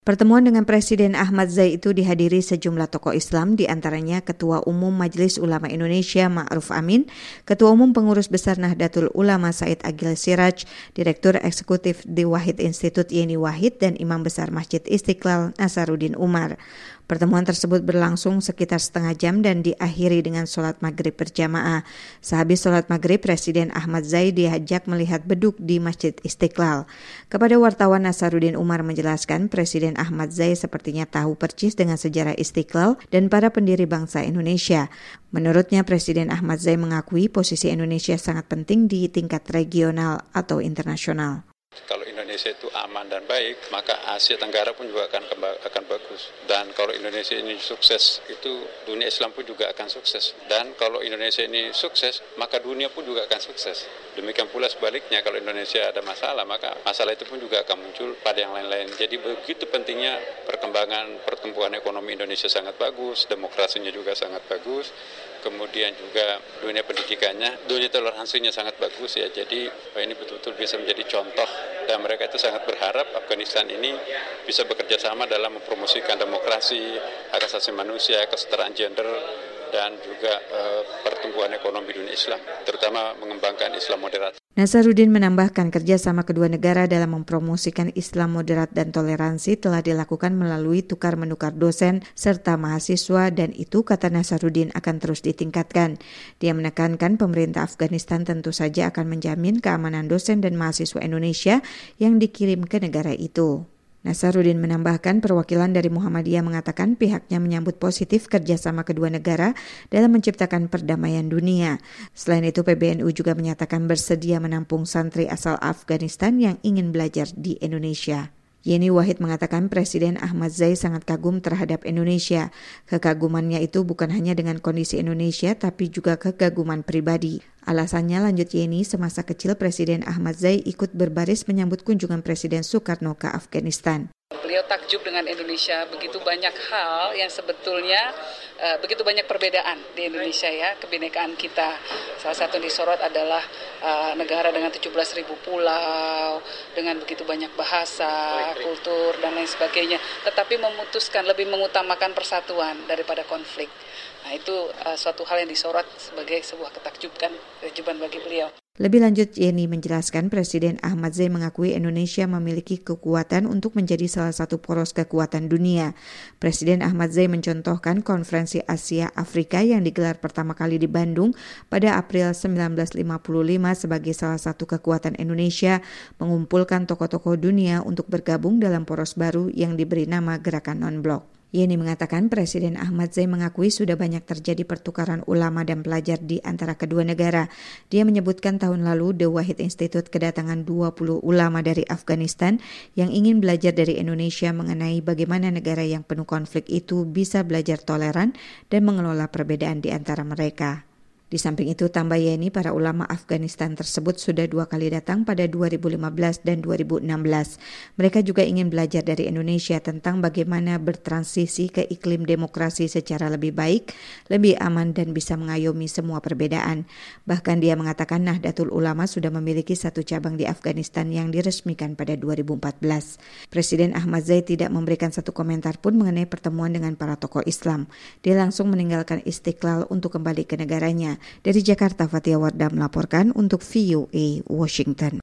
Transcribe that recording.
Pertemuan dengan Presiden Ahmad Zai itu dihadiri sejumlah tokoh Islam, di antaranya Ketua Umum Majelis Ulama Indonesia Ma'ruf Amin, Ketua Umum Pengurus Besar Nahdlatul Ulama Said Agil Siraj, Direktur Eksekutif The Wahid Institute Yeni Wahid, dan Imam Besar Masjid Istiqlal Nasaruddin Umar. Pertemuan tersebut berlangsung sekitar setengah jam dan diakhiri dengan sholat maghrib berjamaah. Sehabis sholat maghrib, Presiden Ahmad Zai diajak melihat beduk di Masjid Istiqlal. Kepada wartawan, Nasaruddin Umar menjelaskan Presiden Ahmad Zai sepertinya tahu percis dengan sejarah Istiqlal dan para pendiri bangsa Indonesia. Menurutnya, Presiden Ahmad Zai mengakui posisi Indonesia sangat penting di tingkat regional atau internasional. Kalau Indonesia itu aman dan baik, maka Asia Tenggara pun juga akan bagus. Dan kalau Indonesia ini sukses, itu dunia Islam pun juga akan sukses. Dan kalau Indonesia ini sukses, maka dunia pun juga akan sukses. Demikian pula sebaliknya, kalau Indonesia ada masalah, maka masalah itu pun juga akan muncul pada yang lain-lain. Jadi begitu pentingnya pertumbuhan ekonomi Indonesia sangat bagus, demokrasinya juga sangat bagus. Kemudian juga dunia pendidikannya, dunia toleransinya sangat bagus ya. Jadi ini betul-betul bisa menjadi contoh, dan mereka itu sangat berharap Afghanistan ini bisa bekerja sama dalam mempromosikan demokrasi, hak asasi manusia, kesetaraan gender, dan juga pertumbuhan ekonomi dunia Islam, terutama mengembangkan Islam moderat. Nasaruddin menambahkan kerjasama kedua negara dalam mempromosikan Islam moderat dan toleransi telah dilakukan melalui tukar-menukar dosen serta mahasiswa, dan itu, kata Nasaruddin, akan terus ditingkatkan. Dia menekankan pemerintah Afghanistan tentu saja akan menjamin keamanan dosen dan mahasiswa Indonesia yang dikirim ke negara itu. Nasaruddin menambahkan perwakilan dari Muhammadiyah mengatakan pihaknya menyambut positif kerjasama kedua negara dalam menciptakan perdamaian dunia. Selain itu, PBNU juga menyatakan bersedia menampung santri asal Afghanistan yang ingin belajar di Indonesia. Yeni Wahid mengatakan Presiden Ahmad Zai sangat kagum terhadap Indonesia. Kekagumannya itu bukan hanya dengan kondisi Indonesia, tapi juga kekaguman pribadi. Alasannya, lanjut Yeni, semasa kecil Presiden Ahmad Zai ikut berbaris menyambut kunjungan Presiden Soekarno ke Afghanistan. Beliau takjub dengan Indonesia, begitu banyak hal yang sebetulnya begitu banyak perbedaan di Indonesia ya, kebinekaan kita. Salah satu yang disorot adalah negara dengan 17.000 pulau, dengan begitu banyak bahasa, kultur, dan lain sebagainya. Tetapi memutuskan lebih mengutamakan persatuan daripada konflik. Nah, itu suatu hal yang disorot sebagai sebuah ketakjuban bagi beliau. Lebih lanjut, Yeni menjelaskan Presiden Ahmad Zai mengakui Indonesia memiliki kekuatan untuk menjadi salah satu poros kekuatan dunia. Presiden Ahmad Zai mencontohkan konferensi Asia Afrika yang digelar pertama kali di Bandung pada April 1955 sebagai salah satu kekuatan Indonesia mengumpulkan tokoh-tokoh dunia untuk bergabung dalam poros baru yang diberi nama Gerakan Non-Blok. Yeni mengatakan Presiden Ahmad Zai mengakui sudah banyak terjadi pertukaran ulama dan pelajar di antara kedua negara. Dia menyebutkan tahun lalu The Wahid Institute kedatangan 20 ulama dari Afghanistan yang ingin belajar dari Indonesia mengenai bagaimana negara yang penuh konflik itu bisa belajar toleran dan mengelola perbedaan di antara mereka. Di samping itu, tambah Yeni, para ulama Afghanistan tersebut sudah 2 kali datang pada 2015 dan 2016. Mereka juga ingin belajar dari Indonesia tentang bagaimana bertransisi ke iklim demokrasi secara lebih baik, lebih aman, dan bisa mengayomi semua perbedaan. Bahkan dia mengatakan Nahdlatul Ulama sudah memiliki 1 cabang di Afghanistan yang diresmikan pada 2014. Presiden Ahmad Zai tidak memberikan satu komentar pun mengenai pertemuan dengan para tokoh Islam. Dia langsung meninggalkan Istiqlal untuk kembali ke negaranya. Dari Jakarta, Fatia Wardah melaporkan untuk VOA Washington.